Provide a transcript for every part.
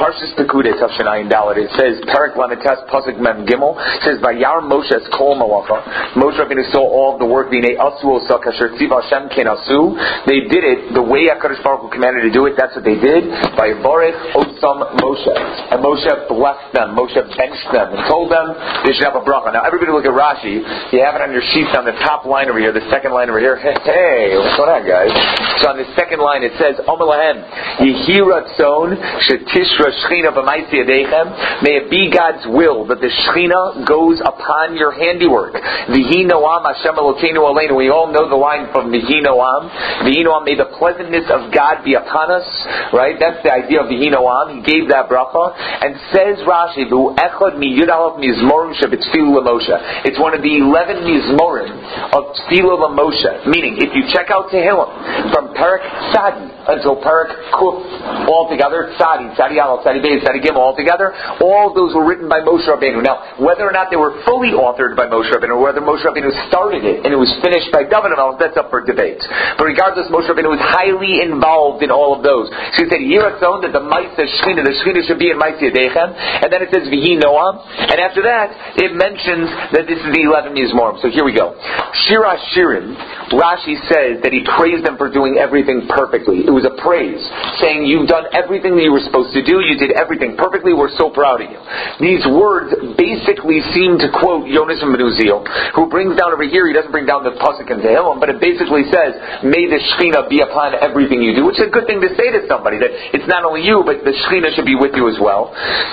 Parshas Pekude Tafshinayim Dalet. It says Perek Lametes Pasuk Mem Gimel. It says Vayar Moshe Es Kol Malacha. Moshe Rabbeinu saw all of the work. V'nei Asu Osa Kasher Tziv Hashem Ken Asu. They did it the way HaKadosh Baruch Hu commanded to do it. That's what they did. By Barech Osam Moshe, and Moshe blessed them. Moshe benched them and told them they should have a bracha. Now everybody look at Rashi. You have it on your sheets on the top line over here, the second line over here. Hey, what's going on, guys? So on the second line it says Omelahem Yehi Ratzon Shetishra Shechina B'Maisi Yadechem. May it be God's will that the Shechina goes upon your handiwork. V'hi Noam Hashem Elokeinu Aleinu. We all know the line from V'hi Noam. V'hi Noam, may the pleasantness of God be upon us. Right? That's the idea of V'hi Noam. He gave that bracha. And says Rashi, V'hu Echad Mi Yud Aleph Mizmorim Shebetzfilu LaMoshe. It's one of the 11 Mizmorim of Tfilu LaMoshe. Meaning, if you check out Tehillim from Perek Tzadi until Perek Kuf all together, Tzadi Aleph, Tzadi Beis, Tzadi Gimel all together, all of those were written by Moshe Rabbeinu. Now, whether or not they were fully authored by Moshe Rabbeinu, or whether Moshe Rabbeinu started it and it was finished by David HaMelech, that's up for debate. But regardless, Moshe Rabbeinu was highly involved in all of those. So he said, Yiratzon, that the Shechina should be in Maisi Yadechem, and then it says V'hi Noam, and after that, it mentions that this is the 11 Mizmorim. So here we go. Shir Hashirim, Rashi says that he praised them for doing everything perfectly. It was a praise, saying you've done everything that you were supposed to do, you did everything perfectly, we're so proud of you. These words basically seem to quote Yonis ben Uziel, who brings down over here, he doesn't bring down the Pasuk in Tehillim, but it basically says, may the Shechina be upon everything you do, which is a good thing to say to somebody, that it's not only you, but the Shechina should be with you as well.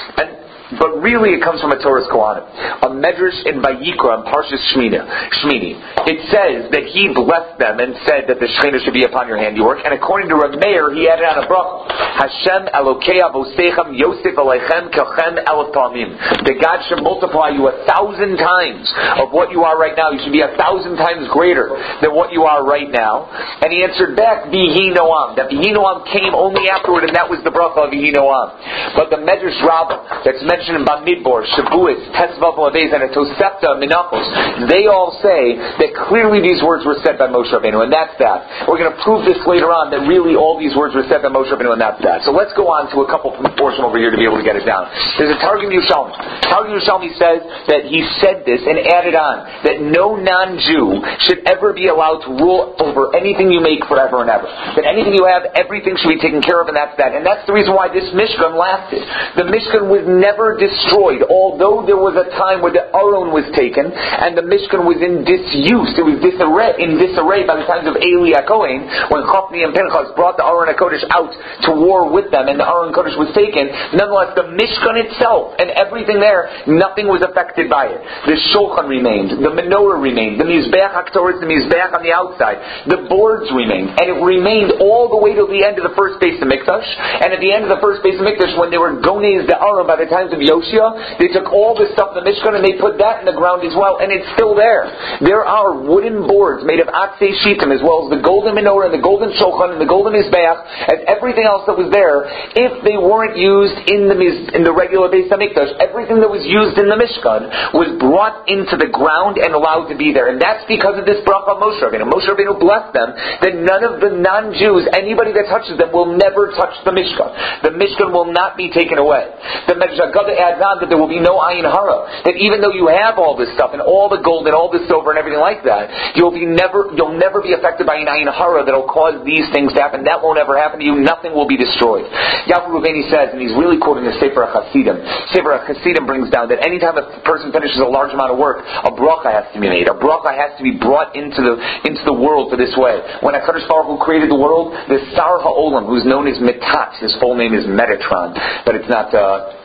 But really it comes from a Torah's Kohanim. A medrash in Vayikra, in Parshas Shmini. It says that he blessed them and said that the Shechina should be upon your handiwork. And according to Reb Meir, he added on a bracha. Hashem Elokei Avosechem Yosef Aleichem Kechem Elef Pamim. That God should multiply you 1,000 times of what you are right now. You should be 1,000 times greater than what you are right now. And he answered back, V'hi Noam. That V'hi Noam came only afterward, and that was the bracha of V'hi Noam. But the medrash Rabbah that's mentioned in Bamidbar, Shavuos, Tesvav Lavez, and Tosefta, Menachos, they all say that clearly these words were said by Moshe Rabbeinu, and that's that. We're going to prove this later on, that really all these words were said by Moshe Rabbeinu, and that's that. So let's go on to a couple from the portion over here to be able to get it down. There's a Targum Yerushalmi. Targum Yerushalmi says that he said this and added on that no non-Jew should ever be allowed to rule over anything you make forever and ever. That anything you have, everything should be taken care of, and that's that. And that's the reason why this Mishkan lasted. The Mishkan was never destroyed, although there was a time where the Aron was taken and the Mishkan was in disuse. It was in disarray by the times of Eli HaKohen, when Chofni and Pinchas brought the Aron HaKodesh out to war with them and the Aron HaKodesh was taken. Nonetheless, the Mishkan itself and everything there, nothing was affected by it. The Shulchan remained, the Menorah remained, the Mizbeach HaKtoris, the Mizbeach on the outside, the boards remained, and it remained all the way to the end of the first base of Mikdash. And at the end of the first base of Mikdash, when they were Gonez the Aron by the times of Yoshia, they took all this stuff in the Mishkan and they put that in the ground as well, and it's still there. There are wooden boards made of Atzei Shitim, as well as the golden menorah and the golden shulchan and the golden mizbeach and everything else that was there. If they weren't used in the regular Beis HaMikdash, everything that was used in the Mishkan was brought into the ground and allowed to be there, and that's because of this bracha of Moshe Rabbeinu. Moshe Rabbeinu blessed them that none of the non-Jews, anybody that touches them, will never touch the Mishkan. The Mishkan will not be taken away. The Medrash Haggadah adds on that there will be no ayin hara. That even though you have all this stuff and all the gold and all the silver and everything like that, you'll never be affected by an ayin hara that'll cause these things to happen. That won't ever happen to you. Nothing will be destroyed. Yaakov Ruveni says, and he's really quoting the Sefer HaChasidim. Sefer HaChasidim brings down that anytime a person finishes a large amount of work, a bracha has to be made. A bracha has to be brought into the world for this way. When HaKadosh Baruch Hu created the world, the Sar HaOlam, who's known as Metat, his full name is Metatron, but it's not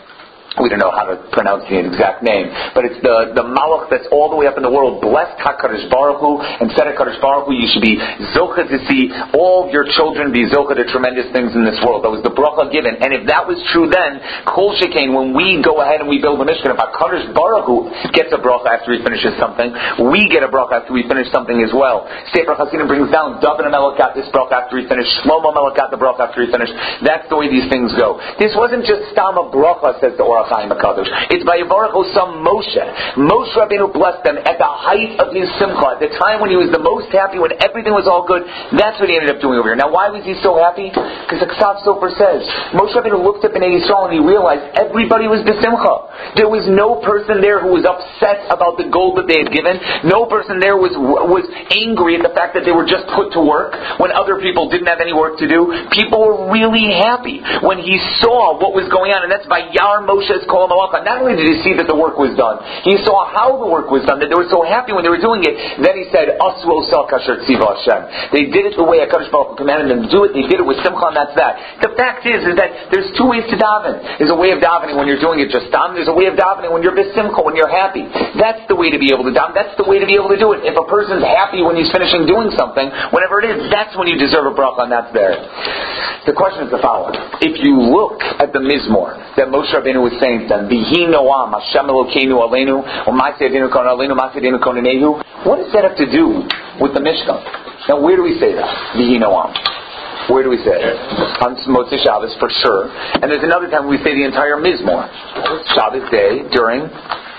we don't know how to pronounce the exact name, but it's the Malach that's all the way up in the world. Blessed HaKadosh Baruch Hu, and said HaKadosh Baruch Hu, you should be zocha to see all of your children be zocha to tremendous things in this world. That was the bracha given. And if that was true then, Kol Shekain, when we go ahead and we build a Mishkan, if HaKadosh Baruch Hu gets a bracha after he finishes something, we get a bracha after we finish something as well. Sefer Hasidim brings down, David HaMelech got this bracha after he finished, Shlomo HaMelech got the bracha after he finished. That's the way these things go. This wasn't just Stam a bracha, says the Orach Chaim HaKadosh. It's Vayivarach Osam Moshe. Moshe Rabbeinu blessed them at the height of his simcha, at the time when he was the most happy, when everything was all good. That's what he ended up doing over here. Now, why was he so happy? Because the Ksav Sofer says, Moshe Rabbeinu looked at Bnei Yisrael and he realized everybody was b'simcha. There was no person there who was upset about the gold that they had given. No person there was angry at the fact that they were just put to work when other people didn't have any work to do. People were really happy when he saw what was going on, and that's by Yar Moshe's Kol Malacha. Not only did he see that the work was done, he saw how the work was done, that they were so happy when they were doing it. Then he said, Asu Osal Kasher Tziva Hashem. They did it the way HaKadosh Baruch Hu commanded them to do it. They did it with simcha, and that's that. The fact is that there's two ways to daven. There's a way of davening when you're doing it just dam. There's a way of davening when you're b'simcha, when you're happy. That's the way to be able to daven. That's the way to be able to do it. If a person's happy when he's finishing doing something, whatever it is, that's when you deserve a bracha, and that's there. The question is the following. If you look at the Mizmor that Moshe Rabbeinu was saying to them, V'hi Noam, Hashem Elokeinu Aleinu, or Maseh Avinu Kon Aleinu, Maseh Avinu Kon Nehu, what does that have to do with the Mishkan? Now, where do we say that? V'hi Noam. Where do we say it? On Motzei Shabbos, for sure. And there's another time we say the entire Mizmor. Shabbos day, during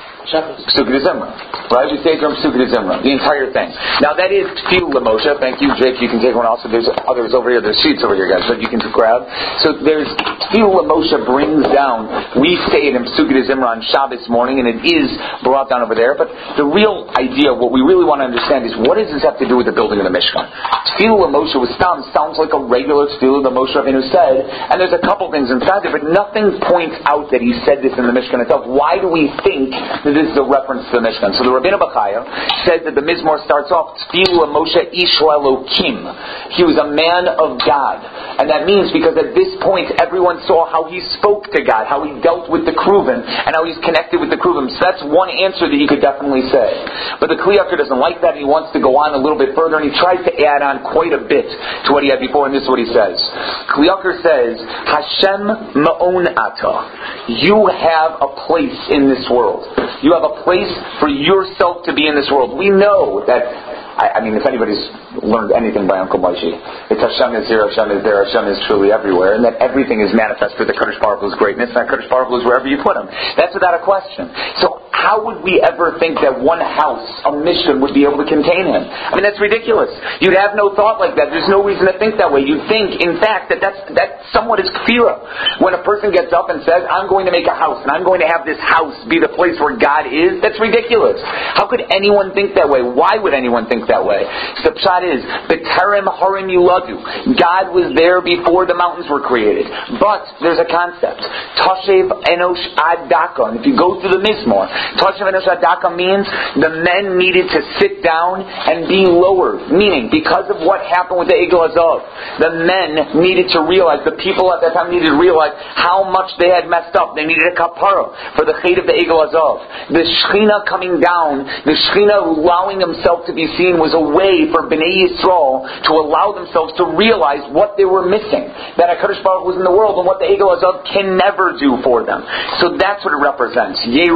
Pesukei Zimra. Right? We say it during Pesukei Zimra. The entire thing. Now that is Tefillah L'Moshe. Thank you, Jake. You can take one also. There's others over here. There's sheets over here, guys, that you can grab. So there's Tefillah L'Moshe brings down. We say it in Pesukei Zimra on Shabbos morning, and it is brought down over there. But the real idea, what we really want to understand is, what does this have to do with the building of the Mishkan? Tefillah L'Moshe was sounds like a regular Tefillah that Moshe Rabbeinu said, and there's a couple things inside there, but nothing points out that he said this in the Mishkan itself. Why do we think that this is a reference to the Mishkan? So the Rabbeinu Bachaya says that the Mizmor starts off, Tefillah Moshe Ishu Elokim. He was a man of God. And that means because at this point everyone saw how he spoke to God, how he dealt with the Kruvim, and how he's connected with the Kruvim. So that's one answer that you could definitely say. But the Kli Yakar doesn't like that, and he wants to go on a little bit further, and he tries to add on quite a bit to what he had before, and this is what he says. Kli Yakar says, Hashem Ma'on Ata. You have a place in this world. You have a place for yourself to be in this world. We know that, I mean, if anybody's learned anything by Uncle Moshe, it's Hashem is here, Hashem is there, Hashem is truly everywhere, and that everything is manifest for the Kadosh Baruch Hu's greatness, and that Kadosh Baruch Hu is wherever you put him. That's without a question. So how would we ever think that one house, a mission, would be able to contain him? I mean, that's ridiculous. You'd have no thought like that. There's no reason to think that way. You'd think, in fact, that somewhat is kfira. When a person gets up and says, I'm going to make a house, and I'm going to have this house be the place where God is, that's ridiculous. How could anyone think that way? Why would anyone think that way? So the pshat is, B'terem harim yuladu. God was there before the mountains were created. But there's a concept. Tashev enosh adaka. And if you go through the Mizmor, Tashev enosh adaka means the men needed to sit down and be lowered. Meaning, because of what happened with the Egel Azov, the men needed to realize, the people at that time needed to realize how much they had messed up. They needed a kapara for the chait of the Egel Azov. The Shechina coming down, the Shechina allowing himself to be seen, was a way for Bnei Yisrael to allow themselves to realize what they were missing. That HaKadosh Baruch Hu was in the world, and what the Egel Azov can never do for them. So that's what it represents. It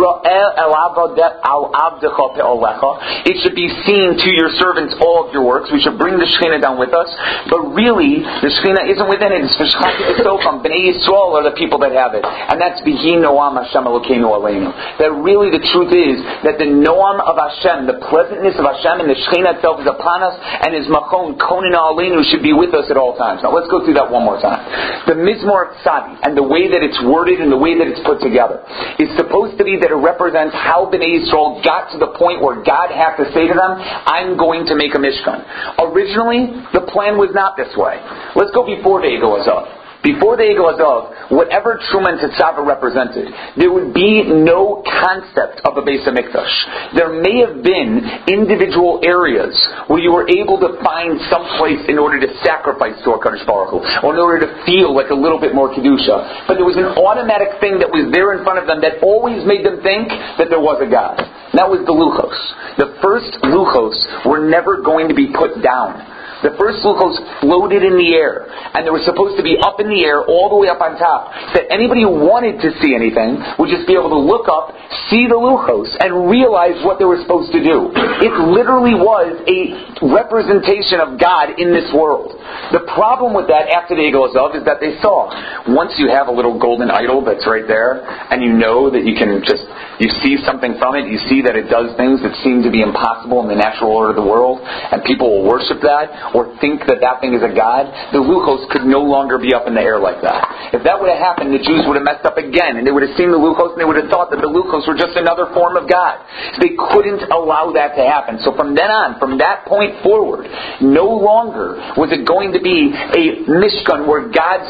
should be seen to your servants all of your works. We should bring the Shechina down with us. But really, the Shechina isn't within it. It's V'shchati B'sofam. Bnei Yisrael are the people that have it. And that's V'hi Noam Hashem Elokeinu Aleinu. That really the truth is that the Noam of Hashem, the pleasantness of Hashem, and the Shechina itself is upon us, and His Machon Konin Aleinu should be with us at all times. Now let's go through that one more time. The Mizmor Tzadi, and the way that it's worded and the way that it's put together, is supposed to be that it represents how Bnei Yisrael got to the point where God had to say to them, I'm going to make a Mishkan. Originally, the plan was not this way. Let's go before the Egel Azov. Before the Egel Azov, whatever Truma and Tetzava represented, there would be no concept of a Beis HaMikdash. There may have been individual areas where you were able to find some place in order to sacrifice to HaKadosh Baruch Hu, or in order to feel like a little bit more Kedusha. But there was an automatic thing that was there in front of them that always made them think that there was a God. And that was the Luchos. The first Luchos were never going to be put down. The first Luchos floated in the air, and they were supposed to be up in the air, all the way up on top, so that anybody who wanted to see anything would just be able to look up, see the Luchos, and realize what they were supposed to do. It literally was a representation of God in this world. The problem with that after the Egel Azav is that they saw, once you have a little golden idol that's right there, and you know that you see something from it, you see that it does things that seem to be impossible in the natural order of the world, and people will worship that, or think that that thing is a god, the Luchos could no longer be up in the air like that. If that would have happened, the Jews would have messed up again, and they would have seen the Luchos, and they would have thought that the Luchos were just another form of God. So they couldn't allow that to happen. So from then on, from that point forward, no longer was it going to be a Mishkan where God's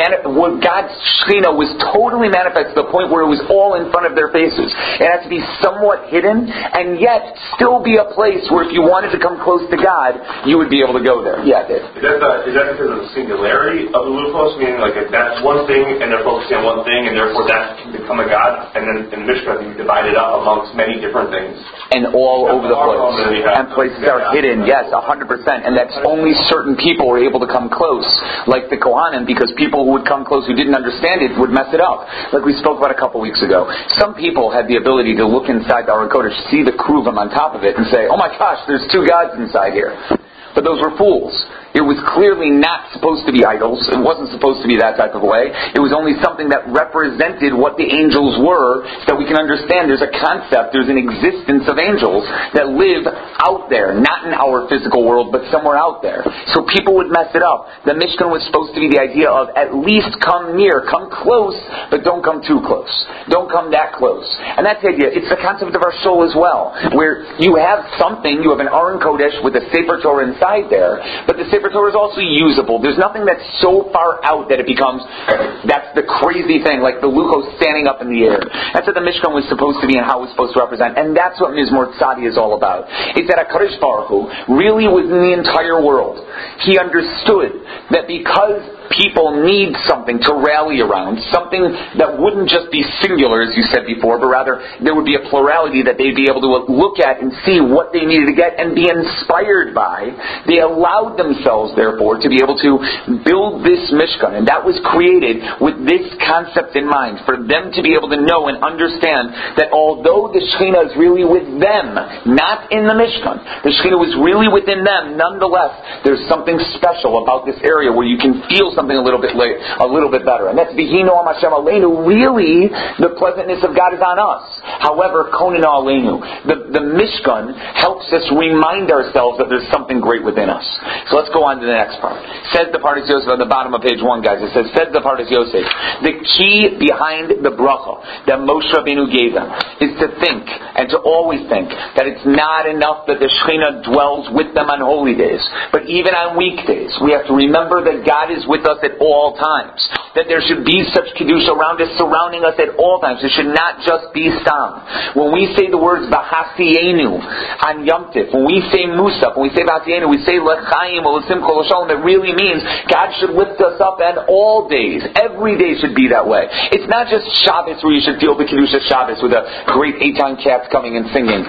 Shekhinah was totally manifest to the point where it was all in front of their faces. It had to be somewhat hidden, and yet still be a place where if you wanted to come close to God, you would be able to go there. Yeah, Dave. Is that because of the singularity of the Luchos, meaning like if that's one thing and they're focusing on one thing and therefore that can become a God, and then in Mishkan you divide it up amongst many different things. And all over the place. And places are hidden, yes, 100%. And that's only certain people were able to come close, like the Kohanim, because people who would come close who didn't understand it would mess it up. Like we spoke about a couple weeks ago. Some people had the ability to look inside the Aron Kodesh, see the Kruvim on top of it, and say, oh my gosh, there's two gods inside here. But those were fools. It was clearly not supposed to be idols. It wasn't supposed to be that type of way. It was only something that represented what the angels were, so that we can understand there's a concept, there's an existence of angels that live out there, not in our physical world, but somewhere out there. So people would mess it up. The Mishkan was supposed to be the idea of at least come near, come close, but don't come too close. Don't come that close. And that's the idea. It's the concept of our soul as well, where you have something, you have an Aron Kodesh with a Sefer Torah inside there, but the Sefer Torah is also usable. There's nothing that's so far out that it becomes, that's the crazy thing, like the Luchos standing up in the air. That's what the Mishkan was supposed to be and how it was supposed to represent. And that's what Mizmor Tzadi is all about. It's that HaKadosh Baruch Hu really was in the entire world. He understood that because people need something to rally around, something that wouldn't just be singular, as you said before, but rather there would be a plurality that they'd be able to look at and see what they needed to get and be inspired by. They allowed themselves, therefore, to be able to build this Mishkan, and that was created with this concept in mind, for them to be able to know and understand that although the Shekhinah is really with them, not in the Mishkan, the Shekhinah was really within them, nonetheless, there's something special about this area where you can feel something a little bit better. And that's V'hino Am Hashem Aleinu. Really, the pleasantness of God is on us. However, Konina Aleinu. The Mishkan helps us remind ourselves that there's something great within us. So let's go on to the next part. Says the Pardes Yosef on the bottom of page 1, guys. It says the Pardes Yosef. The key behind the bracha that Moshe Rabbeinu gave them is to think, and to always think, that it's not enough that the Shekhinah dwells with them on holy days, but even on weekdays. We have to remember that God is with us at all times. That there should be such Kedusha around us, surrounding us at all times. It should not just be Stam. When we say the words V'hasienu on Yom Tif, when we say Musaf, when we say V'hasienu, we say L'chaim or L'sim Kol Shalom, it really means God should lift us up on all days. Every day should be that way. It's not just Shabbos where you should feel the Kedusha Shabbos with a great Eitan Katz coming and singing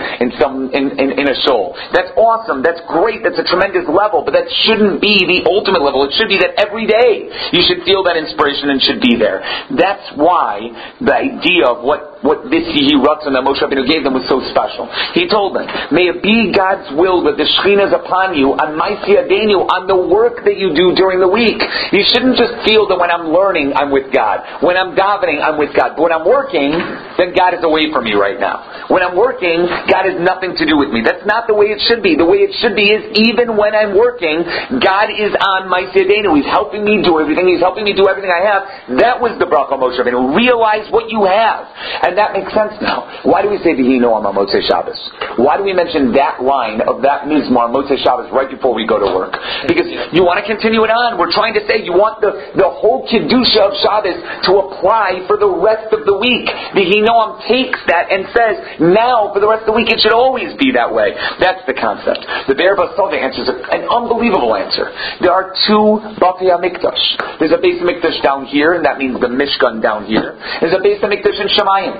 in a shul. That's awesome. That's great. That's a tremendous level. But that shouldn't be the ultimate level. It should be that every day you should feel that inspiration and should be there. That's why the idea of what this Yehi Ratzon that Moshe Rabbeinu gave them was so special. He told them, may it be God's will that the Shekhinah is upon you, on Ma'aseh Yadeinu, on the work that you do during the week. You shouldn't just feel that when I'm learning, I'm with God. When I'm davening, I'm with God. But when I'm working, then God is away from me right now. When I'm working, God has nothing to do with me. That's not the way it should be. The way it should be is even when I'm working, God is on Ma'aseh Yadeinu. He's helping me do everything. He's helping me do everything I have. That was the bracha Moshe Rabbeinu. Realize what you have. And that makes sense now. Why do we say V'hino Am Motzei Shabbos? Why do we mention that line of that Mizmar Motzei Shabbos right before we go to work? Because you want to continue it on. We're trying to say you want the whole Kedusha of Shabbos to apply for the rest of the week. V'hino Am takes that and says, now for the rest of the week it should always be that way. That's the concept. The Be'er Basova answers an unbelievable answer. There are two Batei HaMikdash. There's a Beis HaMikdash down here, and that means the Mishkan down here. There's a Beis HaMikdash in Shemayim.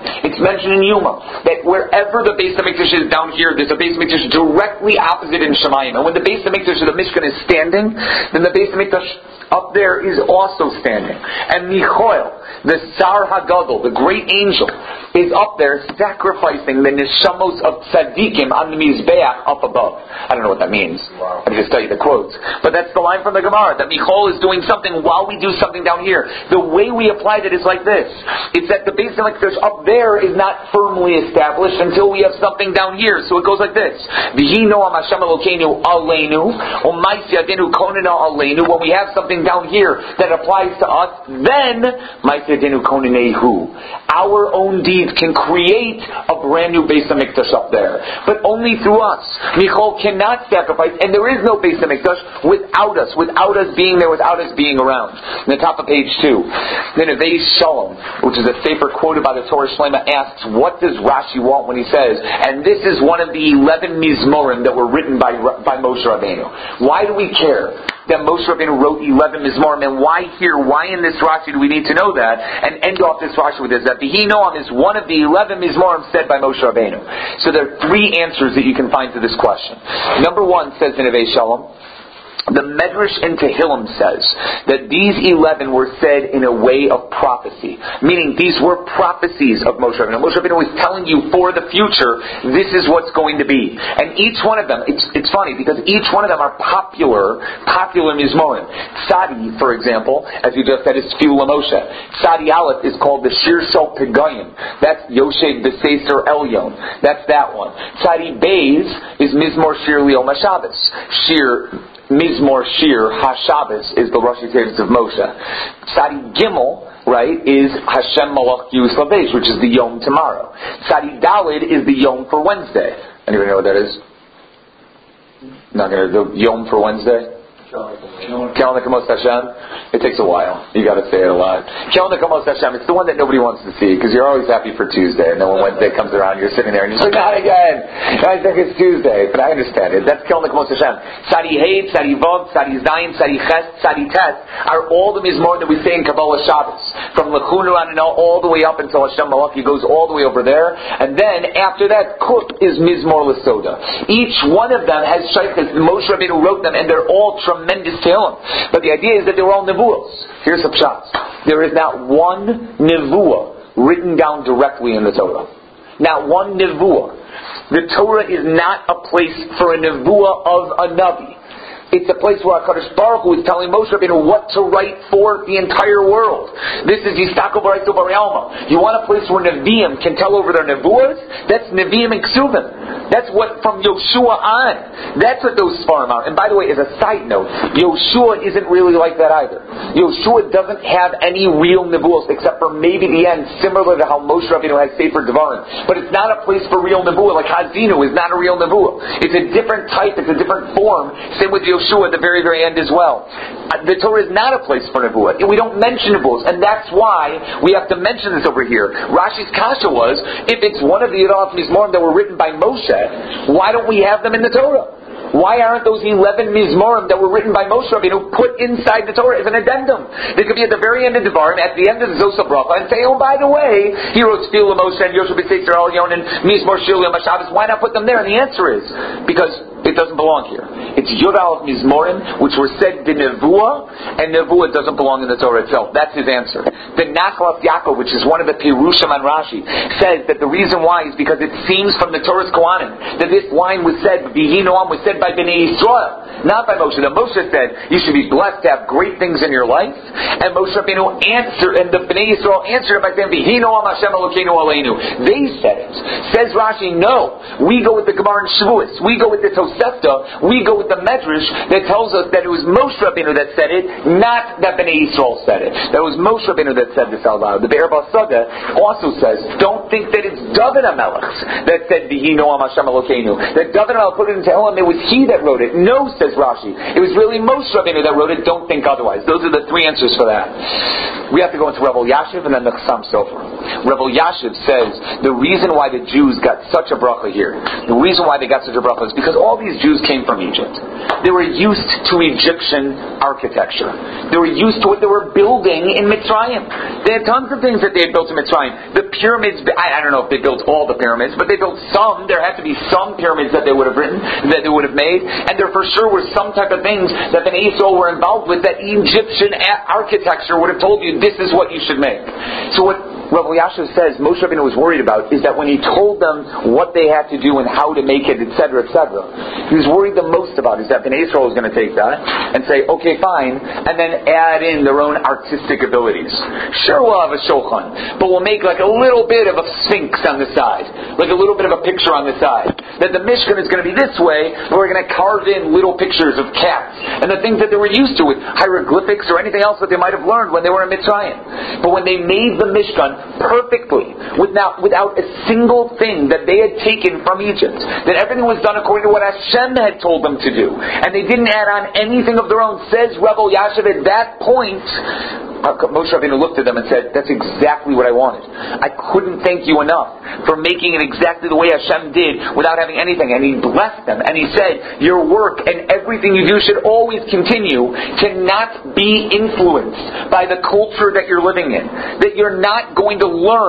It's mentioned in Yuma that wherever the Beis HaMikdash is down here, there's a Beis HaMikdash directly opposite in Shemayim. And when the Beis HaMikdash of the Mishkan is standing, then the Beis HaMikdash up there is also standing. And Michoel, the Sar HaGadol, the great angel, is up there sacrificing the neshamos of tzaddikim on the Mizbeach up above. I don't know what that means. Wow. I just tell you the quotes. But that's the line from the Gemara, that Michoel is doing something while we do something down here. The way we applied it is like this. It's that the Beis HaMikdash up there is not firmly established until we have something down here. So it goes like this. V'hi noam Hashem Elokeinu aleinu, u'mais yadenu konena aleinu. When we have something down here that applies to us, then mais yadenu konenehu. Our own deeds can create a brand new Beis HaMikdash up there. But only through us. Michal cannot sacrifice, and there is no Beis HaMikdash without us being there, without us being around. On the top of page 2, the Nevei Shalom, which is a sefer quoted by the Torah Shlema, asks, what does Rashi want when he says, and this is one of the 11 Mizmorim that were written by Moshe Rabbeinu. Why do we care that Moshe Rabbeinu wrote 11 Mizmorim, and why here, why in this Rashi do we need to know that? And end off this Rashi with this, that V'hi Noam is one of the 11 Mizmorim said by Moshe Rabbeinu. So there are 3 answers that you can find to this question. Number 1, says the Nevei Shalom, the Medrash in Tehillim says that these 11 were said in a way of prophecy, meaning these were prophecies of Moshe Rabbeinu. Moshe Rabbeinu was telling you for the future, this is what's going to be. And each one of them, it's funny because each one of them are popular Mizmorim. Tzadi, for example, as you just said, is Tfilu Moshe. Tzadi Aleph is called the Shir Shel Pegayim. That's Yoshev B'Seser Elyon. That's that one. Tzadi Beis is Mizmor Shir Li'om HaShabbos. Mizmor Shir HaShabbos is the Rosh Hashanah of Moshe. Tzadi Gimel, right, is Hashem Malach Yus Lavesh, which is the Yom tomorrow. Tzadi Dalid is the Yom for Wednesday. Anybody know what that is? Not gonna do Yom for Wednesday? Kel Nekamos Hashem. It takes a while. You got to say it a lot. Kel Nekamos Hashem. It's the one that nobody wants to see because you're always happy for Tuesday, and then when Wednesday comes around, you're sitting there and you're like, not again. I think it's Tuesday, but I understand it. That's Kel Nekamos Hashem. Tzadi Hey, Tzadi Vav, Tzadi Zayin, Tzadi Ches, Tzadi Tes are all the Mizmor that we say in Kabbalah Shabbos, from Lechunu Ananel all the way up until Hashem Malaki goes all the way over there, and then after that, Kut is Mizmor Lesoda. Each one of them has shaykhs. Moshe Rabbeinu wrote them, and they're all tremendous Tehillim. But the idea is that they were all nevuos. Here's the pshat. There is not one nevuah written down directly in the Torah. Not one nevuah. The Torah is not a place for a nevuah of a navi. It's a place where HaKadosh Baruch Hu is telling Moshe Rabbeinu what to write for the entire world. This is Yistako Baraito Barialma. You want a place where Nevi'im can tell over their nevuahs? That's Nevi'im and Ksuvim. That's what from Yoshua on. That's what those Sfarim are. And by the way, as a side note, Yoshua isn't really like that either. Yoshua doesn't have any real nevuahs except for maybe the end, similar to how Moshe Rabbeinu has Sefer Devarim. But it's not a place for real nevuah, like Hazinu is not a real nevuah. It's a different type, it's a different form. Same with Yoshua at the very, very end as well. The Torah is not a place for nevuah. We don't mention nevuahs, and that's why we have to mention this over here. Rashi's kasha was, if it's one of the Yidalaf Mizmorim that were written by Moshe, why don't we have them in the Torah? Why aren't those 11 Mizmorim that were written by Moshe Rabbeinu put inside the Torah as an addendum? They could be at the very end of Devarim, at the end of the Zosa Bracha, and say, oh, by the way, he wrote Tfilu Moshe and Yoshua B'Seser Elyon and Mizmor Shir Li'om HaShabbos. Why not put them there? And the answer is, because it doesn't belong here. It's Yud Aleph Mizmorim, which were said to Nevuah, and Nevuah doesn't belong in the Torah itself. That's his answer. The Nachlas Yaakov, which is one of the Pirushim on Rashi, says that the reason why is because it seems from the Torah's Kohanim that this line was said, V'hi Noam was said by Bnei Yisrael, not by Moshe. That Moshe said, you should be blessed to have great things in your life, and Moshe Rabbeinu answered, and the Bnei Yisrael answered it by saying, V'hi Noam Hashem Elokeinu Aleinu. They said it. Says Rashi, no. We go with the Gemara in Shavuos. We go with the Tosefta. We go with the Medrash that tells us that it was Moshe Rabbeinu that said it, not that Bnei Yisrael said it. That was Moshe Rabbeinu that said this out loud. The Be'er Basada also says, don't think that it's David HaMelech that said, V'hi Noam Hashem Elokeinu. That David HaMelech put it into Tehillim, it was he that wrote it. No, says Rashi. It was really Moshe Rabbeinu that wrote it. Don't think otherwise. Those are the 3 answers for that. We have to go into Rebbe Yashiv and then the Chassam Sofer. Rebbe Yashiv says the reason why the Jews got such a bracha here, the reason why they got such a bracha is because all these these Jews came from Egypt. They were used to Egyptian architecture. They were used to what they were building in Mitzrayim. They had tons of things that they had built in Mitzrayim. The pyramids, I don't know if they built all the pyramids, but they built some. There had to be some pyramids that they would have that they would have made, and there for sure were some type of things that Bnei Yisrael were involved with that Egyptian architecture would have told you this is what you should make. So what Rav Elyashiv says Moshe Rabbeinu was worried about is that when he told them what they had to do and how to make it, etc., he was worried the most about is that Bnei Yisrael was going to take that and say, okay, fine, and then add in their own artistic abilities. Sure, we'll have a shulchan, but we'll make like a little bit of a sphinx on the side, like a little bit of a picture on the side. That the Mishkan is going to be this way, and we're going to carve in little pictures of cats and the things that they were used to with hieroglyphics or anything else that they might have learned when they were in Mitzrayim. But when they made the Mishkan perfectly, without a single thing that they had taken from Egypt, that everything was done according to what Hashem had told them to do, and they didn't add on anything of their own, says Rav Elyashiv, at that point Moshe Rabbeinu looked at them and said, that's exactly what I wanted. I couldn't thank you enough for making it exactly the way Hashem did without having anything. And he blessed them. And he said, your work and everything you do should always continue to not be influenced by the culture that you're living in. That you're not going to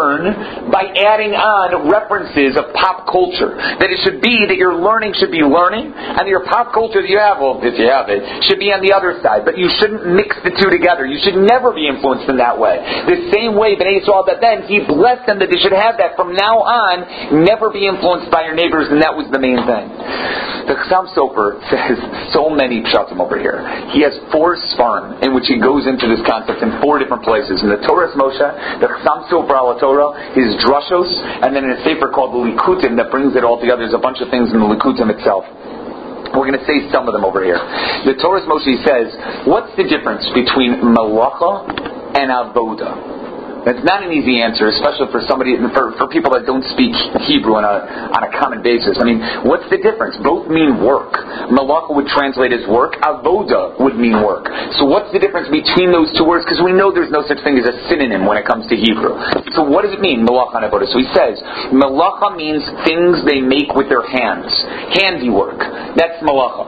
learn by adding on references of pop culture. That it should be that your learning should be learning, and your pop culture that you have, well, if you have it, should be on the other side. But you shouldn't mix the two together. You should never be influenced in that way. The same way Bnei Yisrael, that then he blessed them that they should have that from now on, never be influenced by your neighbors, and that was the main thing. The Chassam Sofer says so many pshatim over here. He has 4 svarim in which he goes into this concept in 4 different places. In the Torah's Moshe, the Chassam Sofer al Torah, his Drushos, and then in a sefer called the Likutim that brings it all together. There's a bunch of things in the Likutim itself. We're going to say some of them over here. The Torah's Moshe says, what's the difference between malacha and avoda? That's not an easy answer, especially for somebody, for people that don't speak Hebrew on a common basis. I mean, what's the difference? Both mean work. Malacha would translate as work. Avoda would mean work. So what's the difference between those 2 words? Because we know there's no such thing as a synonym when it comes to Hebrew. So what does it mean, malacha and avoda? So he says, malacha means things they make with their hands. Handiwork. That's malacha.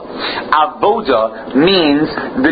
Avoda means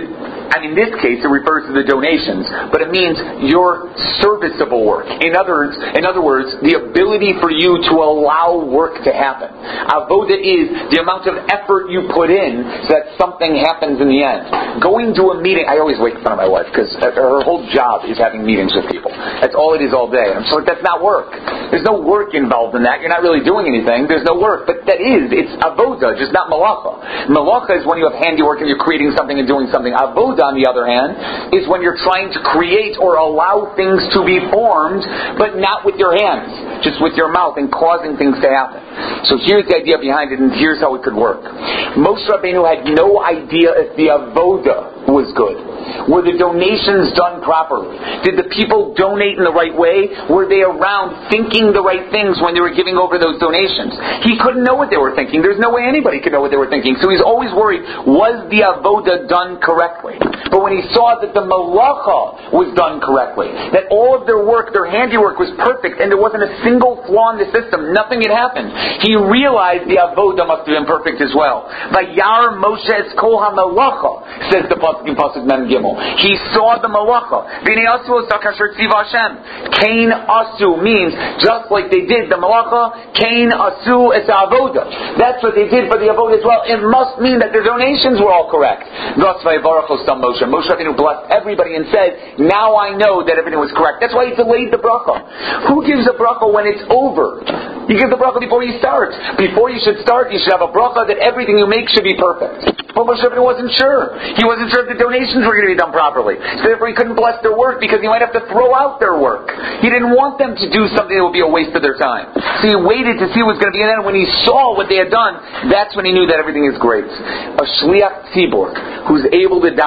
in this case, it refers to the donations, but it means your serviceable work. In other words, the ability for you to allow work to happen. Avoda is the amount of effort you put in so that something happens in the end. Going to a meeting, I always make fun of my wife because her whole job is having meetings with people. That's all it is all day. I'm like, that's not work. There's no work involved in that. You're not really doing anything. There's no work. But it's avoda, just not malacha. Malacha is when you have handiwork and you're creating something and doing something. Avoda, on the other hand, is when you're trying to create or allow things to be formed, but not with your hands, just with your mouth and causing things to happen. So here's the idea behind it, and here's how it could work. Moshe Rabbeinu had no idea if the avoda was good. Were the donations done properly? Did the people donate in the right way? Were they around thinking the right things when they were giving over those donations? He couldn't know what they were thinking. There's no way anybody could know what they were thinking. So he's always worried, was the avoda done correctly? But when he saw that the malacha was done correctly, that all of their work, their handiwork was perfect, and there wasn't a single flaw in the system, nothing had happened, he realized the avoda must have been perfect as well. Vayar Moshe es kol ha-malacha, says the pasuk in pasuk Mem Gimel. He saw the malacha. V'nei asu osa kasher tziva Hashem. Kain asu means just like they did the malacha, Kain asu es avoda. That's what they did for the avoda as well. It must mean that their donations were all correct. Thus Vayivarach osam Moshe. Moshe Rabbeinu blessed everybody and said, now I know that everything was correct. That's why he delayed the bracha. Who gives a bracha when it's over? You give the bracha before you start. Before you should start, you should have a bracha that everything you make should be perfect. But Moshe Rabbeinu wasn't sure. He wasn't sure if the donations were going to be done properly. So therefore he couldn't bless their work because he might have to throw out their work. He didn't want them to do something that would be a waste of their time. So he waited to see what was going to be, and then when he saw what they had done, that's when he knew that everything is great. A shliach tzibur who's able to daven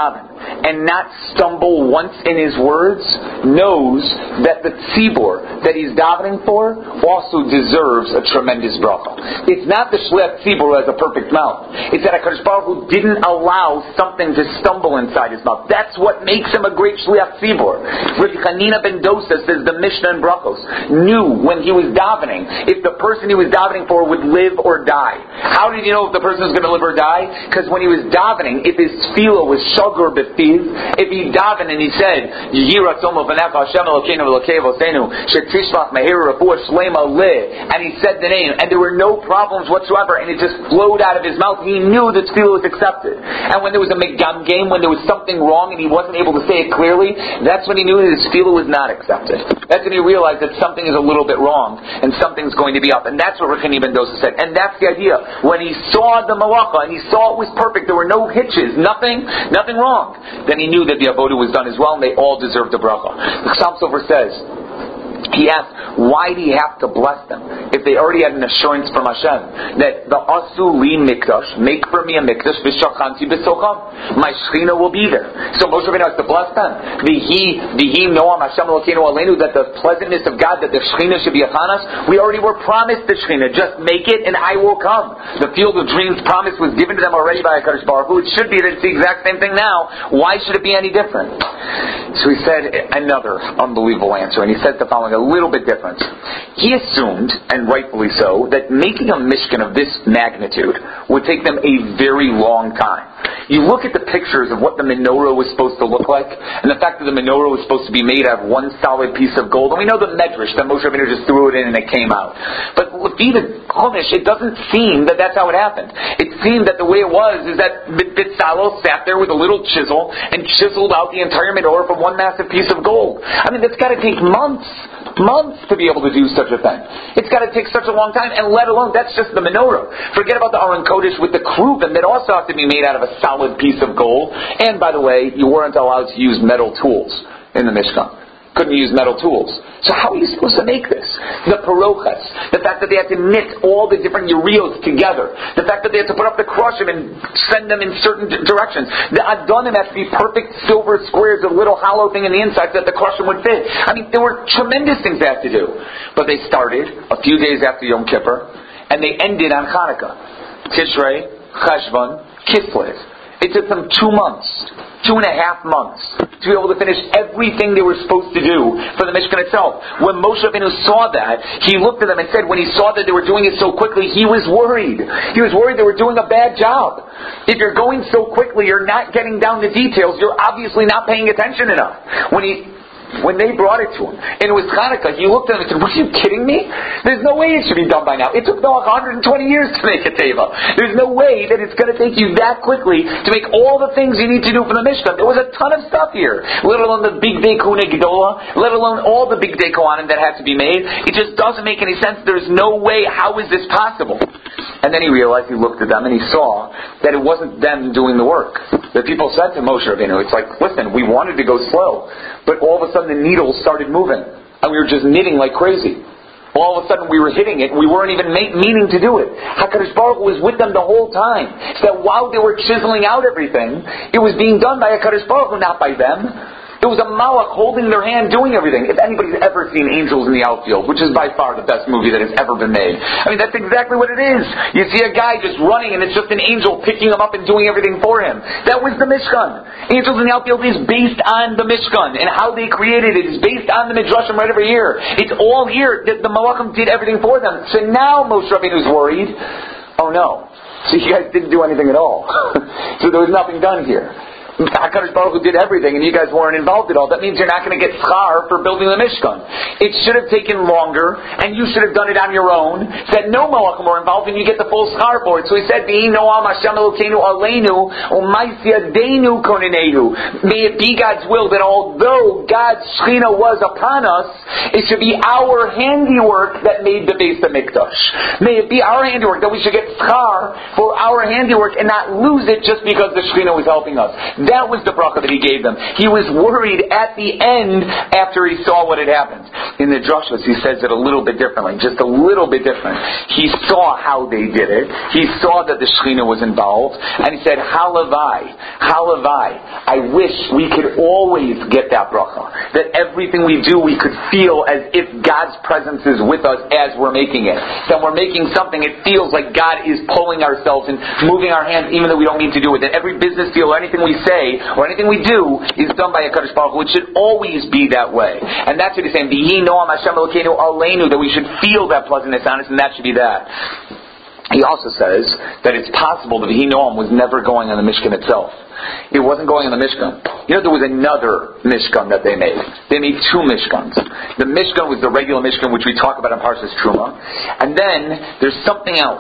and not stumble once in his words knows that the tzibur that he's davening for also deserves a tremendous bracha. It's not the shliach tzibur who has a perfect mouth. It's that HaKadosh Baruch Hu didn't allow something to stumble inside his mouth. That's what makes him a great shliach tzibur. Rabbi Chanina ben Dosa says the Mishnah in Brachos knew when he was davening if the person he was davening for would live or die. How did he know if the person was going to live or die? Because when he was davening, if his tefillah was shagur b'fiv, if he davened and he said, Yira Tzom L'Fanecha Hashem Elokeinu V'Elokei Avosenu Shetishlach Meher Refuah Shlema Le, and he said the name, and there were no problems whatsoever, and it just flowed out of his mouth. He knew that tefillah was accepted. And when there was a megam game, when there was something wrong and he wasn't able to say it clearly, that's when he knew that his tefillah was not accepted. That's when he realized that something is a little bit wrong and something's going to be up. And that's what Rechani ben Dosa said. And that's the idea. When he saw the malacha and he saw it was perfect, there were no hitches, nothing wrong, then he knew that the avodah was done as well, and they all deserved the bracha. The Chassam Sofer says, he asked, why do you have to bless them if they already had an assurance from Hashem that the asu li mikdash, make for me a mikdash, v'shachanti b'socham, my shechina will be there. So Moshe Rabbeinu has to bless them. V'hi noam Hashem Elokeinu aleinu, that the pleasantness of God, that the shechina should be upon us. We already were promised the shechina. Just make it and I will come. The field of dreams promise was given to them already by HaKadosh Baruch Hu. It should be that it's the exact same thing now. Why should it be any different? So he said another unbelievable answer, and he said the following, a little bit different. He assumed, and rightfully so, that making a mishkan of this magnitude would take them a very long time. You look at the pictures of what the menorah was supposed to look like, and the fact that the menorah was supposed to be made out of one solid piece of gold, and we know the medrash that Moshe Rabbeinu just threw it in and it came out. But Lefi the Chumash, it doesn't seem that that's how it happened. It seemed that the way it was is that Bitzalel sat there with a little chisel and chiseled out the entire menorah from one massive piece of gold. I mean, that's got to take months to be able to do such a thing. It's got to take such a long time, and let alone, that's just the menorah. Forget about the Aron Kodesh with the kruvim that also have to be made out of a solid piece of gold. And by the way, you weren't allowed to use metal tools in the Mishkan. Couldn't use metal tools. So how are you supposed to make this? The parochas, the fact that they had to knit all the different urios together, the fact that they had to put up the krushim and send them in certain directions. The adonim had to be perfect silver squares of a little hollow thing in the inside so that the krushim would fit. I mean, there were tremendous things they had to do. But they started a few days after Yom Kippur, and they ended on Hanukkah. Tishrei, Cheshvan, Kislev. It took them 2 months, 2.5 months, to be able to finish everything they were supposed to do for the Mishkan itself. When Moshe Rabbeinu saw that, he looked at them and said, when he saw that they were doing it so quickly, he was worried. He was worried they were doing a bad job. If you're going so quickly, you're not getting down to details, you're obviously not paying attention enough. When they brought it to him, and it was Hanukkah, he looked at them and said, "Were you kidding me? There's no way it should be done by now. It took Noah 120 years to make a teva. There's no way that it's going to take you that quickly to make all the things you need to do for the Mishkan. There was a ton of stuff here, let alone the big day Kuna Gedola, let alone all the big day Kohanim that had to be made. It just doesn't make any sense. There's no way. How is this possible?" And then he realized, he looked at them and he saw that it wasn't them doing the work. The people said to Moshe Rabbeinu, it's like, listen, we wanted to go slow, but all of a sudden the needles started moving, and we were just knitting like crazy. All of a sudden we were hitting it, we weren't even meaning to do it. HaKadosh Baruch Hu was with them the whole time. So that while they were chiseling out everything, it was being done by HaKadosh Baruch Hu, not by them. It was a malach holding their hand doing everything. If anybody's ever seen Angels in the Outfield, which is by far the best movie that has ever been made, I mean, that's exactly what it is. You see a guy just running and it's just an angel picking him up and doing everything for him. That was the Mishkan. Angels in the Outfield is based on the Mishkan, and how they created it is based on the Midrashim right over here. It's all here. The malachim did everything for them. So now Moshe Rabbeinu is worried. Oh no. So you guys didn't do anything at all. So there was nothing done here. HaKadosh Baruch Hu did everything and you guys weren't involved at all. That means you're not going to get schar for building the Mishkan. It should have taken longer, and you should have done it on your own, so that no malachim were involved and you get the full schar for it. So he said, V'hi noam Hashem Elokeinu aleinu u'maisya deinu konenehu. May it be God's will that although God's Shechina was upon us, it should be our handiwork that made the Beis HaMikdash. May it be our handiwork, that we should get schar for our handiwork and not lose it just because the Shechina was helping us. That was the bracha that he gave them. He was worried at the end after he saw what had happened. In the drushos, he says it a little bit differently, just a little bit different. He saw how they did it. He saw that the Shekhinah was involved, and he said, Halavai, I wish we could always get that bracha. That everything we do, we could feel as if God's presence is with us as we're making it. That we're making something, it feels like God is pulling ourselves and moving our hands even though we don't mean to do it. That every business deal or anything we say or anything we do is done by HaKadosh Baruch Hu. It should always be that way. And that's what he's saying. V'hi noam Hashem Elokeinu aleinu, that we should feel that pleasantness on us, and that should be that. He also says that it's possible that V'hi noam was never going on the Mishkan itself. It wasn't going on the Mishkan. You know, there was another Mishkan that they made. They made two Mishkans. The Mishkan was the regular Mishkan, which we talk about in Parshas Truma. And then there's something else.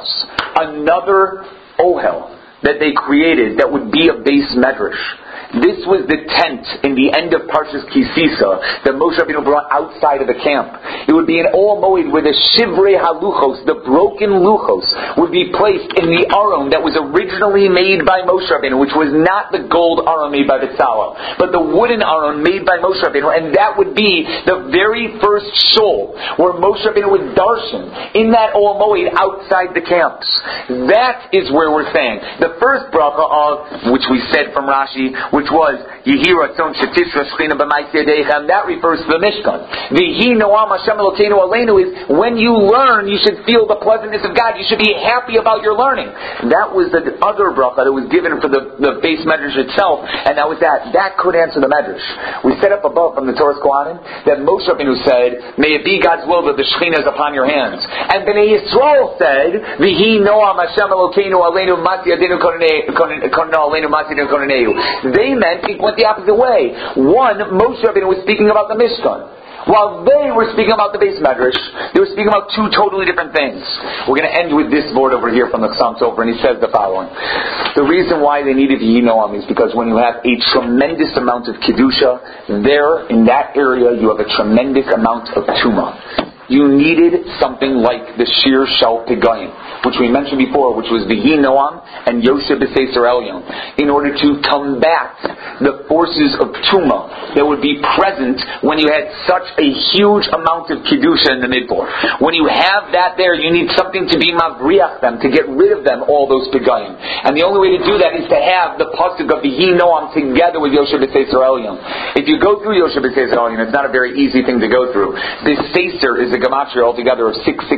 Another Ohel that they created that would be a base medrash. This was the tent in the end of Parshas Kisisa that Moshe Rabbeinu brought outside of the camp. It would be an Ol Moed where the Shivrei HaLuchos, the broken Luchos, would be placed in the Aron that was originally made by Moshe Rabbeinu, which was not the gold Aron made by Betzalel, but the wooden Aron made by Moshe Rabbeinu, and that would be the very first shul where Moshe Rabbeinu would darshan in that Ol Moed outside the camps. That is where we're saying. The first bracha of, which we said from Rashi, which was Yehi Ratzon Shetishra Shechina B'Mais Yadechem, that refers to the Mishkan. V'hi noam Hashem Elokeinu aleinu is when you learn, you should feel the pleasantness of God. You should be happy about your learning. That was the other bracha that was given for the base medrash itself, and that was that. That could answer the medrash. We set up above from the Torah's Kohanim that Moshe Rabbeinu said, "May it be God's will that the Shechina is upon your hands." And Bnei Yisrael said, "V'hi noam Hashem Elokeinu aleinu Mas Yadenu Konenu aleinu Mas Yadenu Konenu." They meant it went the opposite way. One, Moshe Rabbeinu was speaking about the Mishkan. While they were speaking about the base medrash, they were speaking about two totally different things. We're going to end with this word over here from the Chassam Sofer, and he says the following. The reason why they needed V'hi noam is because when you have a tremendous amount of Kedusha, there, in that area, you have a tremendous amount of Tumah. You needed something like the Shir Shel Pegayim, which we mentioned before, which was V'hi noam and Yoshe B'Seser Elyon, in order to combat the forces of Tumah that would be present when you had such a huge amount of Kedusha in the Midbar. When you have that there, you need something to be Mavriach them, to get rid of them, all those Pegayim. And the only way to do that is to have the pasuk of V'hi noam together with Yoshe B'Seser Elyon. If you go through Yoshe B'Seser Elyon, it's not a very easy thing to go through. This Seser is a gematria altogether of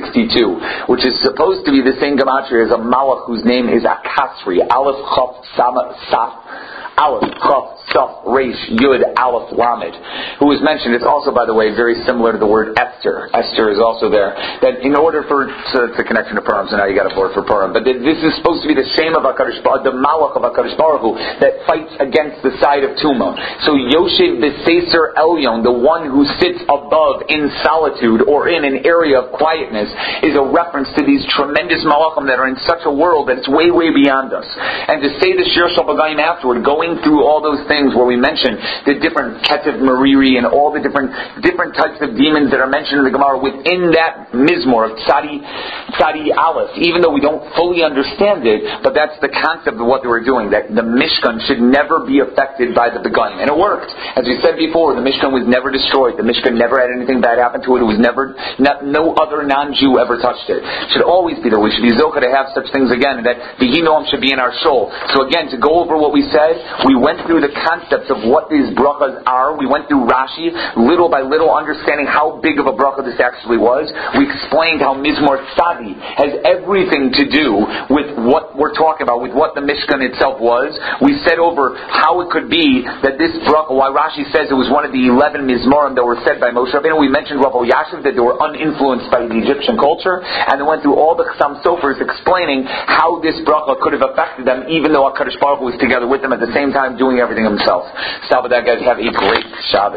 662, which is supposed to be the same gematria as a malach whose name is Akasri, Aleph Chaf Saf, Aleph Chaf Saf Reish Yud Aleph Lamed, who was mentioned. It's also, by the way, very similar to the word Esther. Esther is also there. That in order for, so it's a connection to Purim, so now you got a word for Purim. But this is supposed to be the shame of HaKadosh Baruch, the malach of HaKadosh Baruch Hu, that fights against the side of Tumah. So Yoshev B'Seser Elyon, the one who sits above in solitude or in an area of quietness, is a reference to these tremendous malachim that are in such a world that it's way, way beyond us. And to say the Shir Shel Pegayim afterward, going through all those things where we mention the different Ketev Meriri and all the different types of demons that are mentioned in the Gemara within that Mizmor of Tzadi Aleph, even though we don't fully understand it, but that's the concept of what they were doing, that the Mishkan should never be affected by the Pegayim. And it worked. As we said before, the Mishkan was never destroyed. The Mishkan never had anything bad happen to it. It was never, no other non-Jew ever touched it. It should always be there. We should be zochah to have such things again, and that the V'hi noam should be in our soul. So again, to go over what we said, we went through the concepts of what these brachas are. We went through Rashi, little by little, understanding how big of a bracha this actually was. We explained how Mizmor Tzadi has everything to do with what we're talking about, with what the Mishkan itself was. We said over how it could be that this bracha, why Rashi says it was one of the 11 Mizmorim that were said by Moshe Rabbeinu. We mentioned Rav Yashiv that they were uninfluenced by the Egyptian culture, and they went through all the Chassam Sofers explaining how this bracha could have affected them, even though HaKadosh Baruch Hu was together with them at the same time doing everything himself. Stop with that, guys. Have a great Shabbos.